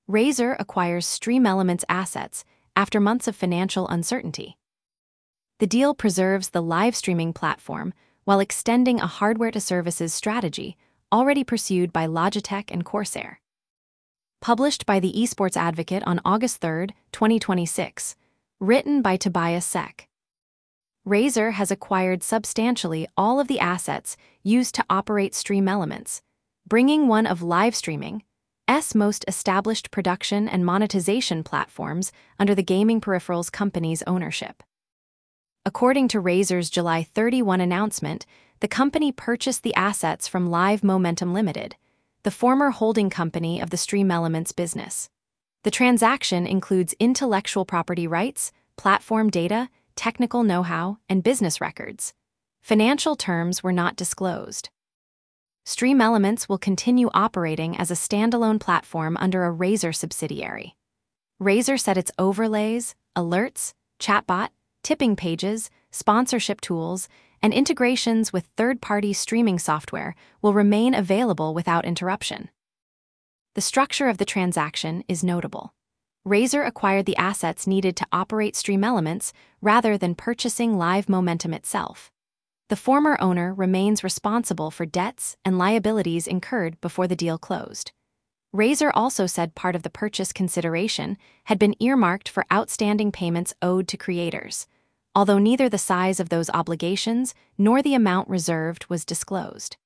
Razer acquires Stream Elements assets after months of financial uncertainty. The deal preserves the live streaming platform while extending a hardware-to-services strategy already pursued by Logitech and Corsair. Published by the Esports Advocate on August 3, 2026. Written by Tobias Sek. Razer has acquired substantially all of the assets used to operate Stream Elements, bringing one of live streaming's most established production and monetization platforms under the gaming peripherals company's ownership. According to Razer's July 31 announcement, the company purchased the assets from Live Momentum Limited, the former holding company of the Stream Elements business. The transaction includes intellectual property rights, platform data, technical know-how, and business records. Financial terms were not disclosed. Stream Elements will continue operating as a standalone platform under a Razer subsidiary. Razer said its overlays, alerts, chatbot, tipping pages, sponsorship tools, and integrations with third-party streaming software will remain available without interruption. The structure of the transaction is notable. Razer acquired the assets needed to operate Stream Elements rather than purchasing Live Momentum itself. The former owner remains responsible for debts and liabilities incurred before the deal closed. Razer also said part of the purchase consideration had been earmarked for outstanding payments owed to creators, although neither the size of those obligations nor the amount reserved was disclosed.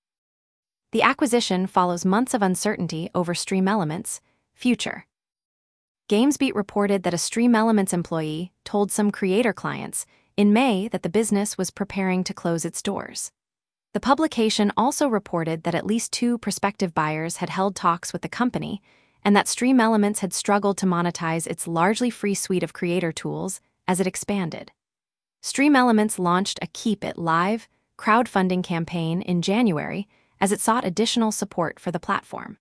The acquisition follows months of uncertainty over Stream Elements' future. GamesBeat reported that a Stream Elements employee told some creator clients in May that the business was preparing to close its doors. The publication also reported that at least 2 prospective buyers had held talks with the company and that Stream Elements had struggled to monetize its largely free suite of creator tools as it expanded. Stream Elements launched a Keep It Live crowdfunding campaign in January as it sought additional support for the platform.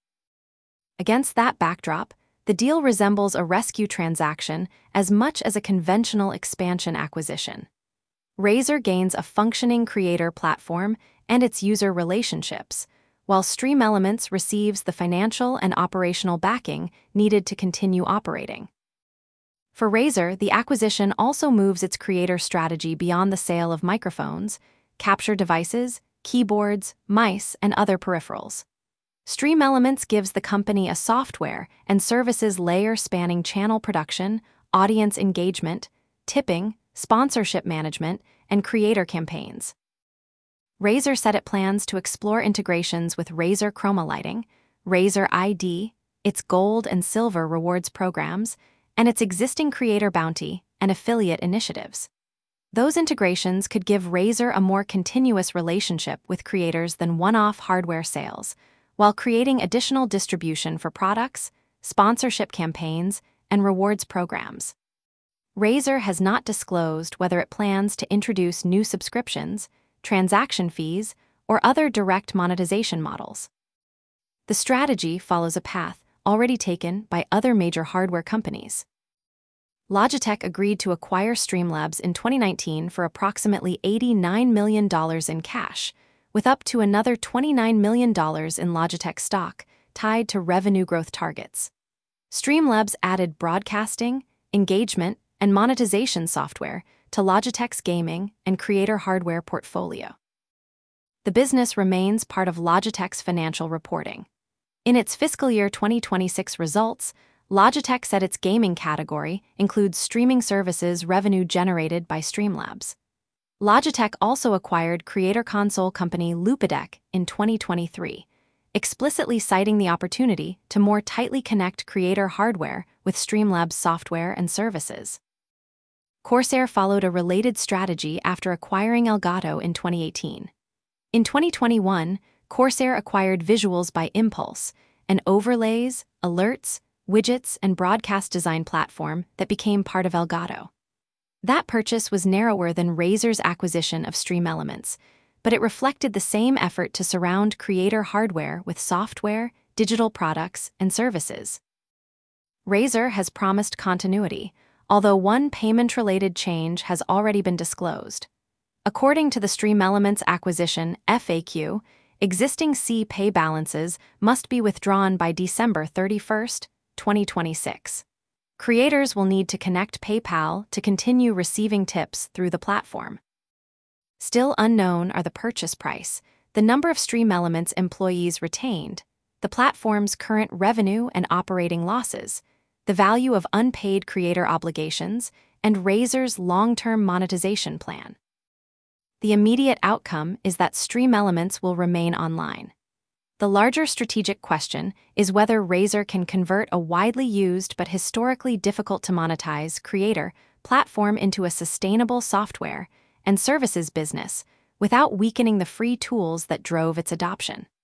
Against that backdrop, the deal resembles a rescue transaction as much as a conventional expansion acquisition. Razer gains a functioning creator platform and its user relationships, while Stream Elements receives the financial and operational backing needed to continue operating. For Razer, the acquisition also moves its creator strategy beyond the sale of microphones, capture devices, keyboards, mice, and other peripherals. Stream Elements gives the company a software and services layer spanning channel production, audience engagement, tipping, sponsorship management, and creator campaigns. Razer said it plans to explore integrations with Razer Chroma Lighting, Razer ID, its Gold and Silver rewards programs, and its existing Creator Bounty and affiliate initiatives. Those integrations could give Razer a more continuous relationship with creators than one-off hardware sales, while creating additional distribution for products, sponsorship campaigns, and rewards programs. Razer has not disclosed whether it plans to introduce new subscriptions, transaction fees, or other direct monetization models. The strategy follows a path already taken by other major hardware companies. Logitech agreed to acquire Streamlabs in 2019 for approximately $89 million in cash, with up to another $29 million in Logitech stock tied to revenue growth targets. Streamlabs added broadcasting, engagement, and monetization software to Logitech's gaming and creator hardware portfolio. The business remains part of Logitech's financial reporting. In its fiscal year 2026 results, Logitech said its gaming category includes streaming services revenue generated by Streamlabs. Logitech also acquired creator console company Loupedeck in 2023, explicitly citing the opportunity to more tightly connect creator hardware with Streamlabs software and services. Corsair followed a related strategy after acquiring Elgato in 2018. In 2021, Corsair acquired Visuals by Impulse, an overlays, alerts, widgets, and broadcast design platform that became part of Elgato. That purchase was narrower than Razer's acquisition of Stream Elements, but it reflected the same effort to surround creator hardware with software, digital products, and services. Razer has promised continuity, although one payment-related change has already been disclosed. According to the Stream Elements acquisition FAQ, existing C-Pay balances must be withdrawn by December 31, 2026. Creators will need to connect PayPal to continue receiving tips through the platform. Still unknown are the purchase price, the number of Stream Elements employees retained, the platform's current revenue and operating losses, the value of unpaid creator obligations, and Razor's long-term monetization plan. The immediate outcome is that Stream Elements will remain online. The larger strategic question is whether Razor can convert a widely used but historically difficult to monetize creator platform into a sustainable software and services business without weakening the free tools that drove its adoption.